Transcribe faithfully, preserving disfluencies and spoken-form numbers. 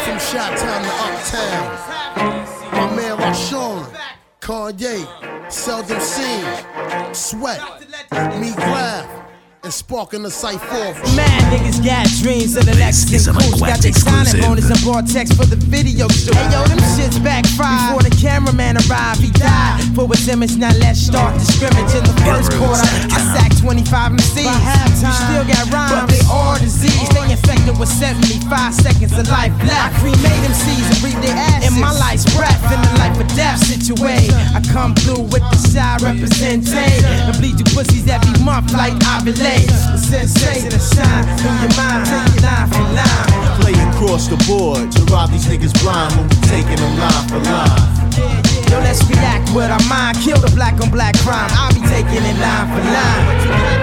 From Chi-Town to Uptown. My man Rashawn, Kanye, Seldom Seen, Sweat, Me Grab, and Sparking the Sight Forth. Mad niggas got dreams of the Lexington Coast. Got they signing bonus and bought text for the video shoot. Hey yo, them shits backfired. Before the cameraman arrived, he died. For his image, now let's start the scrimmage. In the first quarter, I sacked twenty-five M Cs. By halftime, you still got rhymes, but they all disease. They infected with seventy-five seconds of life left. I cremate M Cs and breathe their ashes. In my life's breath, in the life or death situation. I come through with the shy representation and bleed you pussies every month like Ovulate. The sensation to shine through your mind, take it line for line. Play across the board to rob these niggas blind when we taking them line for line. Yo, let's react with our mind. Kill the black on black crime. I'll be taking it line for line.